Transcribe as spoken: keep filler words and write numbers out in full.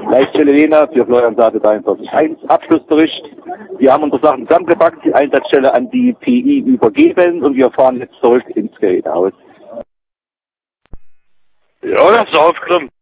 Leitstelle Lena für Florian Sate dreiundvierzig eins. Abschlussbericht. Wir haben unsere Sachen zusammengepackt, die Einsatzstelle an die P I übergeben und wir fahren jetzt zurück ins Gerätehaus. Ja, das ist aufgenommen.